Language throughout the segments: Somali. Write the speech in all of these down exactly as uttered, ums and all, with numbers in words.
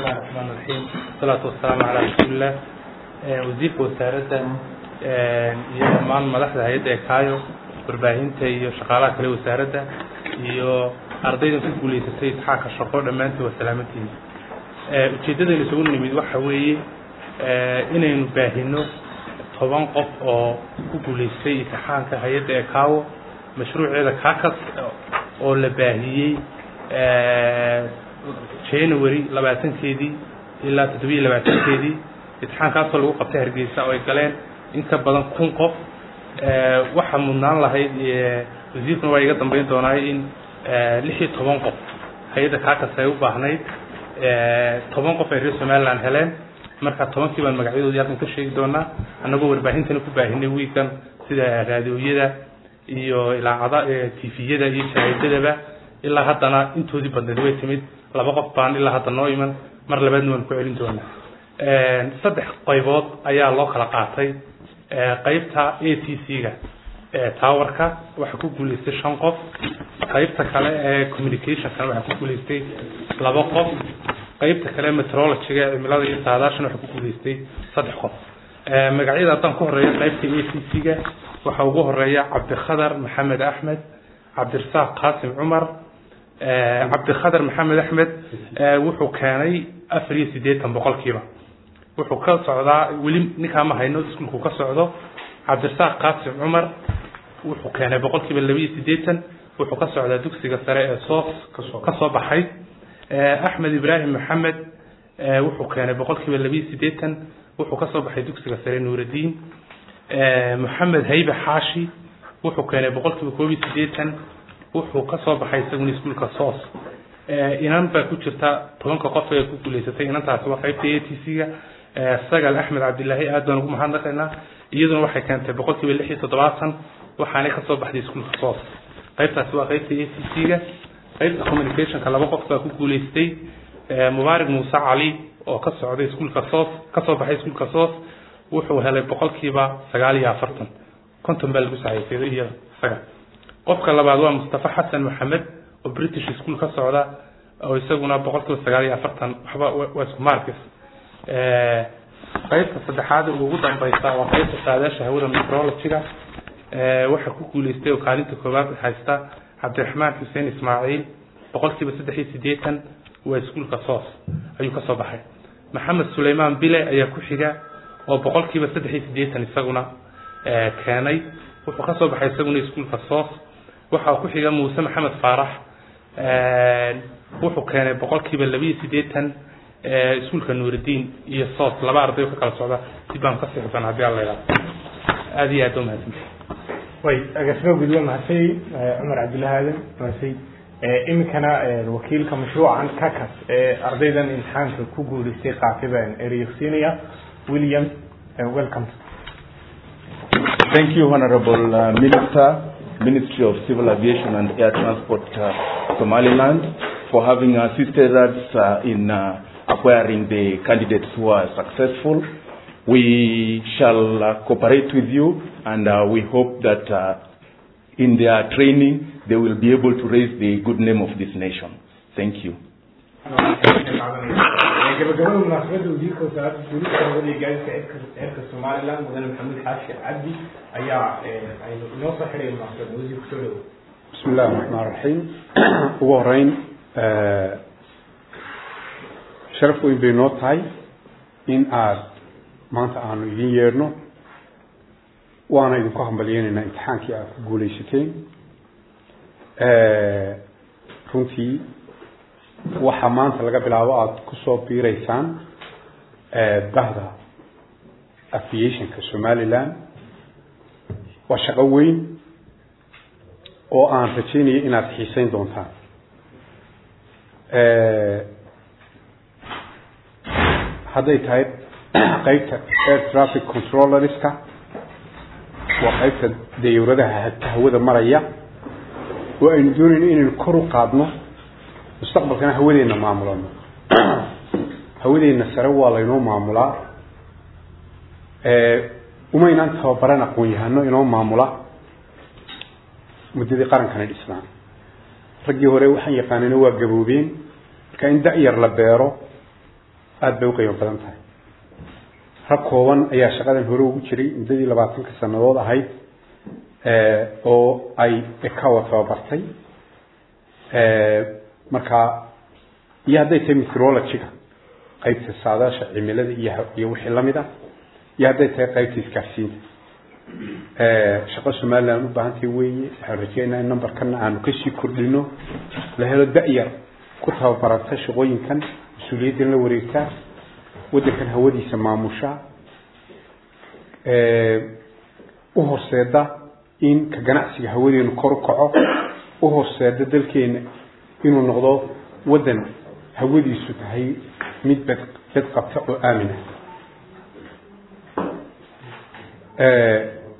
الله الرحمن الرحيم والصلاة والسلام على رسول الله وزير وزارة iyo dhammaan madaxda hay'adda Ekaayo warbaahinta iyo shaqaalaha kale wasaaradda iyo ardayda ku guuleysatay saxaaka shaqo dhamaantii waa salaamantiin ee ujeedadayna isugu nimid waxa weeye ee inaynu baahino toban qof oo ku guuleystay imtixaanka hay'adda Ekaayo mashruuceeda kaakas oo la baahiyay ee January labaatankeedii ilaa toddoba labaatankeedii imtixaankaas lagu qabtay Hargeysa oo ay galeen inta badan kun qof ee waxa mudnaan lahayd wasiirku waa iga dambeyn doonaa in lix iyo toban qof hay'adda kaakas ay u baahnayd ee toban qof ay reer Soomaaliland heleen marka tobankii baan magacyadooda yaqaan ka sheegi doonaa anagoo warbaahintan ku baahinay weekend sida raadiyada iyo ilaacada T V-yada iyo shaashadaba ilaa haddana intoodii badneed way timid laba qof baan ilaa hadda noo iman mar labaadna waan ku celin doonaa ee saddex qaybood ayaa loo kala qaatay ee qaybta A T C-ga ee towerka waxa ku guuleystay shan qof qaybta kale ee communication-ka waxa ku guuleystay laba qof qaybta kale meteorology-ga cimilada iyo saadaashan waxa ku guuleystay saddex qof ee magacyada tan ku horeeya qaybta A T C-ga waxa ugu horeeya Cabdikhadar Maxamed Axmed Cabdirasaaq Qaasim Umar ee Cabdikhadar Maxamed Axmed wuxuu keenay afar iyo siddeetan boqolkiiba wuxuu ka socdaa wali ninka ma hayno iskuulku ka socdo Cabdirasaaq Qaasim Umar wuxuu keenay boqolkiiba laba iyo siddeetan wuxuu ka socdaa dugsiga sare ee Soos ka soo baxay ee Axmed Ibrahim Maxamed wuxuu keenay boqolkiiba laba iyo siddeetan wuxuu ka soo baxay dugsiga sare Nuuruddin ee Maxamed Haybe Xaashi wuxuu keenay boqolkiiba koob iyo siddeetan wuxuu ka soo baxay isaguna iskuulka Soos ee inaan ba ku jirta tobanka qof ee ku guuleysatay inantaas waa qaybta A T C-ga ee Sagal Axmed Cabdillaahi aad baan ugu mahadnaqaynaa iyaduna waxay keentay boqolkiiba lix iyo toddobaatan waxaanay ka soo baxday iskuulka Soos qaybtaas waa qaybta A T C-ga qaybta communication-ka laba qof baa ku guuleystay ee Mubaarak Muuse Cali oo ka socday iskuulka Soos ka soo baxay iskuulka Soos wuxuu helay boqolkiiba sagaal iyo afartan konton baa lagu saxeeyay iyo sagal qofka labaad waa Mustafa Xasan Maxamed oo British School ka socda oo isaguna boqolkiiba sagaal iyo afartan waxba waa isku markis ee qaybta saddexaad ugu dambaysa waa qaybta saadaasha hawada meteorology-ga ee waxa ku guuleystay oo kaalinta koowaad haysta Cabdiraxmaan Xuseen Ismaaciil boqolkiiba saddex iyo siddeetan waa iskuulka Soos ayuu ka soo baxay Maxamed Suleymaan Bile ayaa ku xiga oo boqolkiiba saddex iyo siddeetan isaguna ee keenay wuxuu ka soo baxay isaguna iskuulka Soos waxa ku xiga Muuse Maxamed Faarax ee wuxuu keenay boqolkiiba laba iyo siddeetan ee iskuulka Nuuruddin iyo Soos laba arday ka kala socda si baan ka sixban hadii alla yiraahdo aad iyo aad u mahadsan way agasoo gudwa mahasay Umar Cabdillaahi mahasay ee imkana wakiilka mashruucan kakas ee ardaydan imtixaanka ku guuleystay qaatiban ereysiinaya William uh, welcome. Thank you, Honorable uh, Minister, Ministry of Civil Aviation and Air Transport, uh, Somaliland, for having assisted us uh, in uh, acquiring the candidates who are successful. We shall uh, cooperate with you, and uh, we hope that uh, in their training they will be able to raise the good name of this nation. Thank you. gabagabada munaasabada wasiirka wasaaradda guurista hawada iyo gaadiidka cirka Somaliland mudane Maxamed Xaashi Cabdi ayaa aynu inoo soo xiray munaasabada wasiirku soo dhawo bismillaahir rahmaanir rahiim ugu horeyn ee sharaf weyn bay noo tahay in aad maanta aanu idin yeerno waana idinku hambalyeynayna imtixaankii aad ku guuleysateen ee runtii waxa maanta laga bilaabo aad ku soo biireysaan ee bahda aviation-ka Somaliland waa shaqo weyn oo aan rajaynayo inaad xiisayn doontaan ee hadday tahay qaybta air traffic controllerska waa qaybta dayuuradaha hawada maraya oo aynu doonayno inaynu kor u qaadno mustaqbalkana hawadeena maamulano hawadeena sare waa laynoo maamulaa ee uma inaan tababaran aqoon yahano inoo maamula muddadii qarankana dhisnaa raggii hore waxaan yaqaanayna waa gaboobeen marka in da'yar la beero aad bay u qiimo badan tahay rag kooban ayaa shaqadan hore ugu jiray muddadii labaatanka sannadood ahayd oo ay ekawa tababartay markaa iyo hadday tahay meteorology-ga qaybta saadaasha cimilada iyo iyo wixii la mid ah iyo hadday tahay qaybta isgaarsiinta shaqo Somaliland u baahantahay weeye waxaan rajaynayaa in numberkana aanu ka sii kordhino la helo da'yar ku tababaranta shaqooyinkan mas'uuliyadda la wareegta wadankan hawadiisa maamusha ee u horseeda in ka ganacsiga hawadeenu kor u kaco u horseeda dalkeena inuu noqdo wadan hawadiisu tahay mid bad bad qabta oo aamin ah ee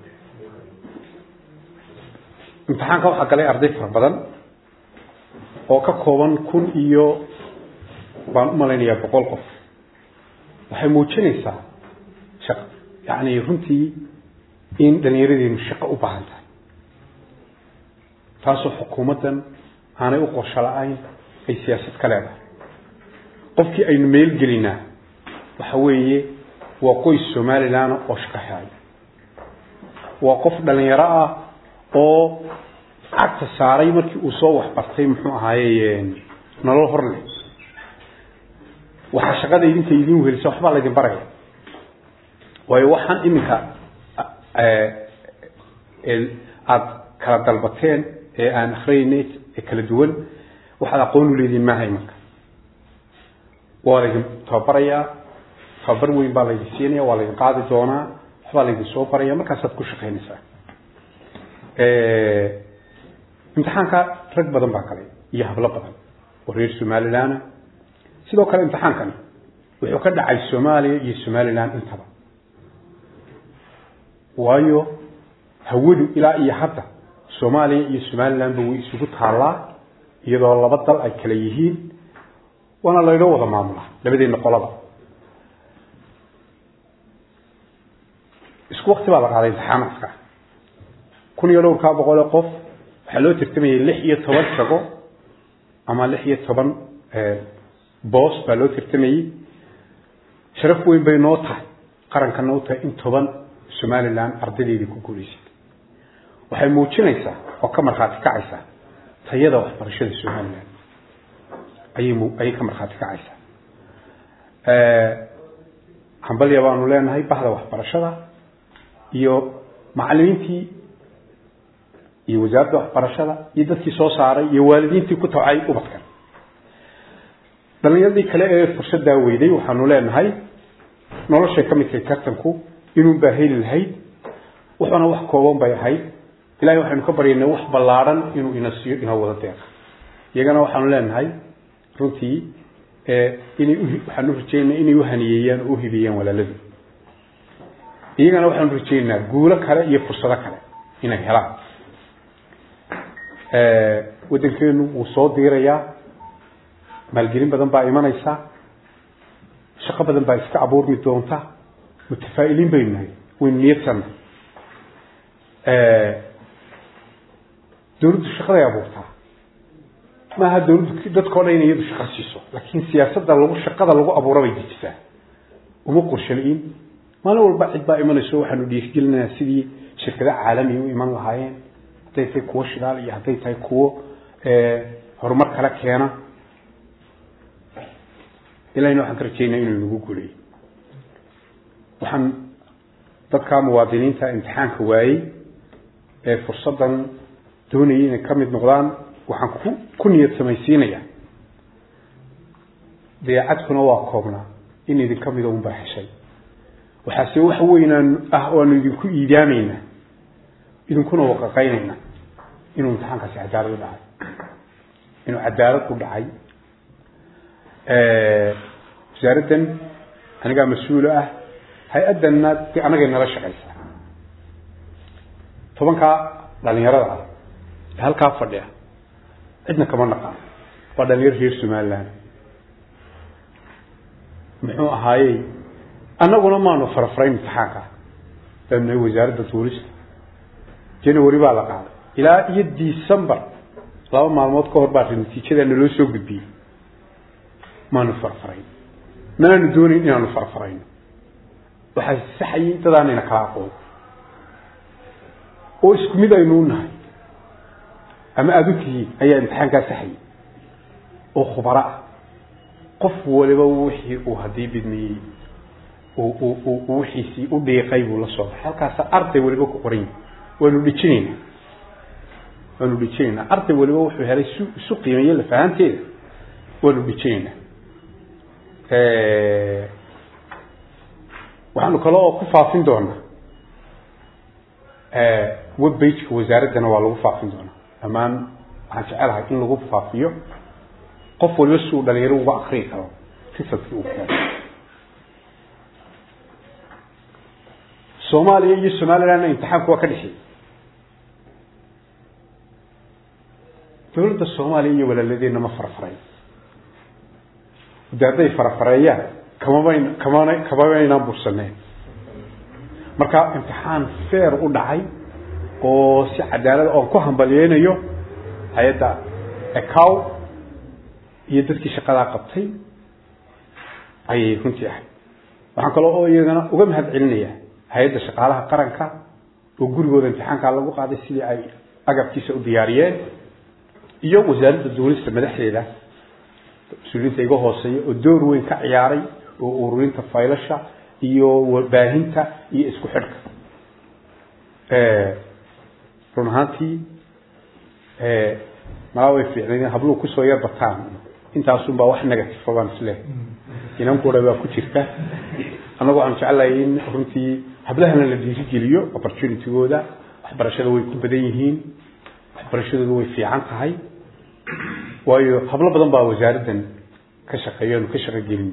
imtixaanka waxa galay arday fara badan oo ka kooban kun iyo baan u malaynayaa boqol qof waxay muujinaysaa shaqo yani runtii in dhalinyaradeenu shaqo u baahan tahay taasoo xukuumaddan aanay u qorsho la'ayn ay siyaasad ka leedahay qofkii aynu meel gelinaa waxa weeye waa qoys Somaliland oo shaqo haya waa qof dhalinyaro ah oo cagta saaray markii uu soo wax bartay muxuu ahaayeen nolol hor leh waxa shaqada idinka idin wehelso waxba la idin baraya way waxaan iminka ee el ad kala dalbateen ee aan akhriinay ee kala duwan waxa aqoon u leedin ma hay marka waa idin tabaraya tabar weyn baa la idin siinaya waa la idin qaadi doonaa waxba la idin soo baraya markaas aad ku shaqeynaysaa ee imtixaanka rag badan baa kale iyo hablo badan oo reer Somaliland sidoo kale imtixaankan wuxuu ka dhacay Soomaaliya iyo Somaliland intaba waayo hawadu ilaa iyo hadda Soomaaliya iyo Somaliland way isugu taalaa iyadoo laba dal ay kala yihiin wana la wada maamulaa labadeena qolaba isku waqti baa la qaaday imtixaanka kun iyo laba boqol qof waxa loo tirtamay lix iyo toban shaqo ama lix iyo toban ee boos baa loo tirtamay sharaf weyn bay noo tahay qaranka noo tahay in toban Somaliland ardaydeedii ku guuleysay waxay muujinaysaa oo ka marxaati kacaysa tayada waxbarashada Somaliland ayay ay ka marxaati kacaysa ee hambal yabaanu leenahay bahda waxbarashada iyo macallimiintii iyo wasaaradda waxbarashada iyo dadkii soo saaray iyo waalidiintii ku tawcay ubadkan dhalinyadii kale ee fursada weyday waxaanu leenahay nolosha ka mid tahay tartanku inuu baahil lahayd waxana wax kooban bay ahayd ilaahay waxaanu ka baryaynaa wax ballaaran inuu ina siiyo ina wada deeqo iyagana waxaanu leenahay runtii ee inay waxaanu rajeynaa inay u haniyeeyaan oo u hibiyaan walaaladu iyagana waxaanu rajeynaa guulo kale iyo fursado kale inay helaan ee wadankeenu uu soo diirayaa maalgelin badan baa imanaysa shaqo badan baa iska abuurmi doonta mutafaa'iliin baynu nahay weyn niyadsan ee dawladdu shaqada abuurtaa ma ha dawladdu dadkoo dhan inay shaqo siiso laakiin siyaasadda lagu shaqada lagu abuuro bay jirtaa uma qorsheyn maalin walba cid baa imanayso waxaanu dhiirigelinayaa sidii shirkadaha caalamiga u iman lahaayeen hadday tahay kuwo shidaal iyo hadday tahay kuwo ee horumar kala keena ilaahayna waxaan ka rajaynayaa inuu nagu guuleeyo waxaan dadka muwaadiniinta imtixaanka waayay ee fursadan doonayay inay ka mid noqdaan waxaan ku ku niyad samaysiinayaa dayaacadkuna waa koobnaa in idin ka mid ah unbaa heshay waxaase wax weynaan ah oo aan idinku iidaamayna idinkuna waqaqaynayna inuu imtixaankaasi cadaalad u dhacay inuu cadaalad u dhacay ee wasaaraddan aniga mas'uul ah hay-addanna anaga nala shaqaysaa tobanka dhalinyarada ah halkaa fadhiya cidna kama naqaan waa dhalinyaro reer Somaliland muxuu ahaayey annaguna maanu farafrayn imtixaanka dhanay wasaaradda tuurista January baa la qaaday ilaa iyo December laba maalmood ka hor baa natiijada loo soo gudbiyay maanu farafrayn ما ندوني إننا نفرفرين وحسحي تدانينا كلاقول وإسكو ميدا ينونها أما أدوكي أي امتحان كاسحي أو خبراء قف ولبوحي وهدي بدني ووحيسي وديقي ولا صوب halkaas arday waliba ku qorin wanu dhicina wanu dhicina arday waliba wuxuu helay suuq qiimeeyo la fahanteeda wanu dhicina ee waxaanu kale oo ku faafin doonaa ee web page ka wasaaradana waa lagu faafin doonaa amaan waxaan jecelahay in lagu faafiyo qof waliba suu dhalinyaro uga akhriin karo fisadkii uu keenay Soomaaliya iyo Somaliland imtixaanku waa ka dhixi dawladda Soomaaliya iyo walaaladeenna ma farfaray daaday farfarayaan kama bayn kama kama baynaan bursaneen marka imtixaan fair u dhacay oo si cadaalad oo ku hambalyeeyo hay'adda akaw iyo dadkii shaqada qabtay ay runtii ah waxaan kale oo iyagana uga mahad celinayaa hay'adda shaqaalaha qaranka oo gurigooda imtixaanka lagu qaaday sidii ay agabkiisa u diyaariyeen iyo wasaaradda dawladda madaxdeeda suulinta iga hooseeyo oo door weyn ka ciyaaray oo ururinta faylasha iyo warbaahinta iyo isku xidhka ee runaantii ee ma way fiicneen hablu ku soo yar bataan intaas un baa wax negative ah isle inaan ku rabaa ku jirta anagu aan jecelahay in runtii hablahana la dhiirigeliyo opportunity-gooda waxbarashada way ku badan yihiin waxbarashadu way fiican tahay waayo hablo badan baa wasaaraddan ka shaqeeyeen ka shaqeeyeen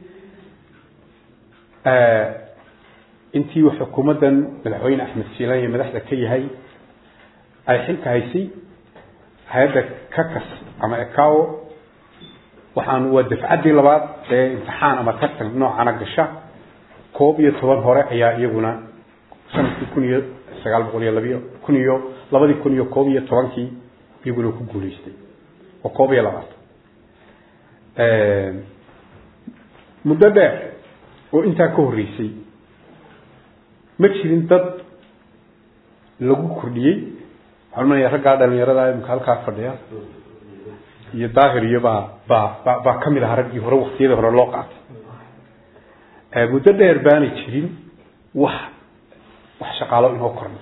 ee intii xukuumaddan madaxweyne Axmed Siilaan iyo madaxda ka yahay ay xilka haysay hay'adda kakas ama akaw waxaan waa dafcadii labaad ee imtixaan ama tartan noocan gasha koob iyo toban hore ayaa iyaguna sanadkii kun iyo sagaal boqol iyo laba kun iyo labadii kun iyo koob iyo tobankii iyaguna ku guuleystay oo koob iyo labaad ee muddo dheer oo inta ka horeysay ma jirin dad lagu kordhiyay halmaya ragga dhalinyarada ay halka fadhiya iyo daahir iyo ba ba ba kamid ah raggii hore waqtiyada hore loo qaatay ee muddo dheer baan jirin wax wax shaqaalo inoo korno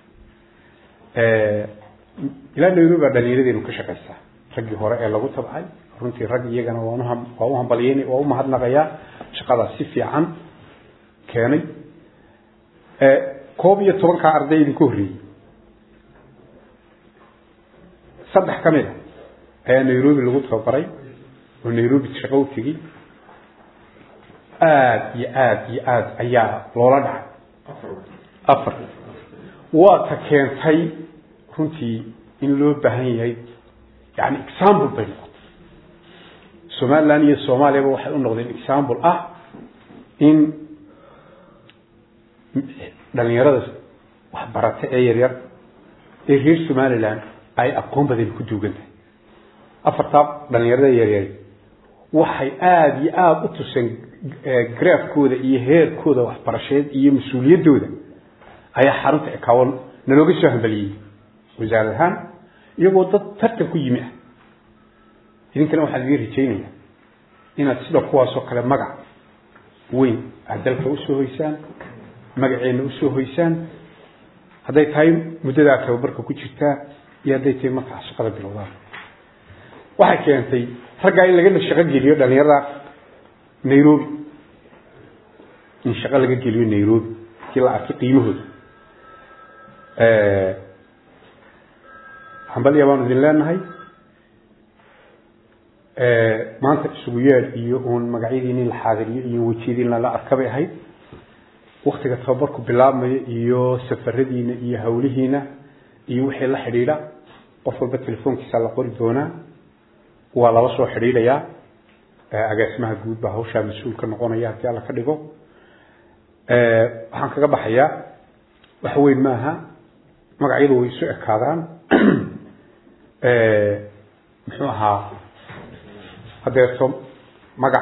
ee ila Nairobi dhalinyaradeenu ka shaqeysaa raggii hore ee lagu tabcay runtii rag iyagana waa waa u hambalyeeyay waa u mahadnaqaya shaqada si fiican keenay ee koob iyo toban ka arday idin ku horreeyay saddex kamid ah ee Nairobi lagu tababaray oo Nairobi shaqo u tigi aad iyo aad iyo aad ayaa loola dhacay afar waa ta keentay runtii in loo baahan yahay yani example bay Somaliland iyo Soomaaliya waxay u noqdeen example ah in dhalinyarada wax baratay ee yar yar ee reer Somaliland ay aqoon badan ku duugan tahay afarta dhalinyarada yar yar waxay aad iyo aad u tuseen graafkooda iyo heerkooda waxbarasheed iyo mas'uuliyadooda ayaa xarunta akawn nalooga soo hambaliyay wasaaradahan iyagoo dad tartan ku yimi idinkana waxa laga rajaynayaa inaad sida kuwaas oo kale magac weyn adalka u soo hoysaan magaceena u soo hoysaan haday tahay muddada tababarka ku jirta iyo haday tahay marka shaqada bilowdaan waxa keentay ragga in laga shaqo geliyo dhalinyarada Nairobi in shaqo laga geliyo Nairobi si la arko qiimahooda ee hambal yabaan idin leenahay ee maanta isugu yeer iyo oon magacyadiina la xaadiriyo iyo wajiyadiina la arkabay ahayd waqtiga tababarku bilaabmay iyo safaradiina iyo hawlihiina iyo wixii la xiriira qof walba telefoonkiisa la qori doona waa laba soo xiriiraya agaasimaha guud baa hawsha mas'uul ka noqonaya hadii alla ka dhigo ee waxaan kaga baxayaa wax weyn maaha magacyadu way soo ekaadaan ee muxuu ahaa hadeerto magac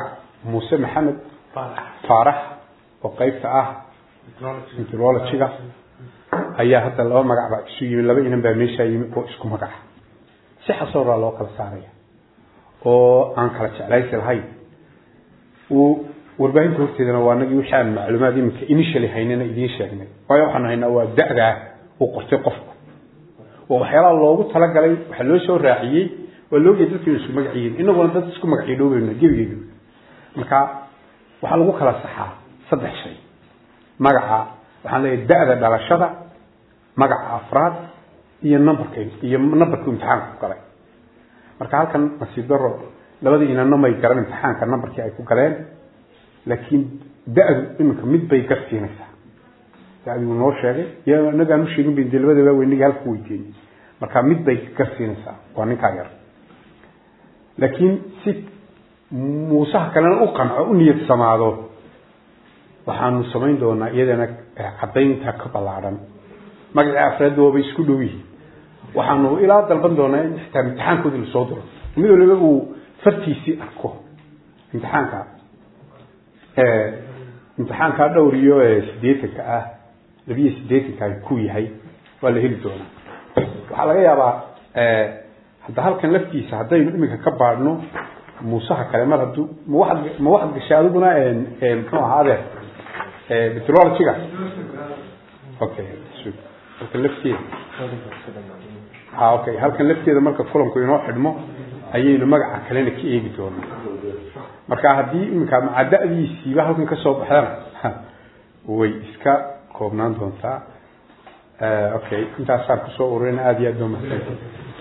muuse maxamed faarax oo qaybta ah meteorology-ga ayaa hadda laba magac baa isu yimi laba inan baa meesha yimi oo isku magac si xasooraa loo kala saaraya oo aan kala jeclaysi lahayn uu warbaahinta horteedana waa nagii wixii aan macluumaad iminka initially haynana idiin sheegnay waayo waxaan haynaa waa da'da uu qortay qofku oo waxyaalaha loogu talagalay waxa loo soo raaciyey oo loo geeyay dadkii isku magaciin inaguna dad isku magaciin dhoobayna gebigeedu marka waxa lagu kala saxaa saddex shay magaca waxaan leeyahay da'da dhalashada magaca afraad iyo numberka iyo numberka imtixaanka ku galay marka halkan nasiib daro labadii inana may garan imtixaanka numberkii ay ku galeen laakiin da'du iminka mid bay garsiinaysaa da'du noo sheegay yaa anaga aanu sheegin bin labadaba weyniga halku weydiiyay marka mid bay garsiinaysaa waa ninka yar laakiin si muusaha kalena u qanco u niyad samaado waxaanu samayn doonaa iyadana cadaynta ka balaaran magaca afraad oo bay isku dhow yihiin waxaanu ilaa dalban doonaa in xitaa imtixaankooda la soo diro mid waliba uu fartiisii arko imtixaanka ee imtixaanka dhowr iyo sideetanka ah labiyo sideetanka ku yahay waa la heli doonaa waxa laga yaabaa ee hadda halkan laftiisa hadaynu iminka ka baadhno muusaha kale mar haduu ma waxad ma waxad gashay adiguna ee muxuu ahaade ee meteorology-ga okay halkan lafteeda ha okay halkan lafteeda marka kulanku inoo xidhmo ayaynu magaca kalena ka eegi doonaa marka hadii iminka macadadiisiiba halkan ka soo baxdana way iska koobnaan doontaa okay intaas aan ku soo ururina aad iyo aad u mahadsantahay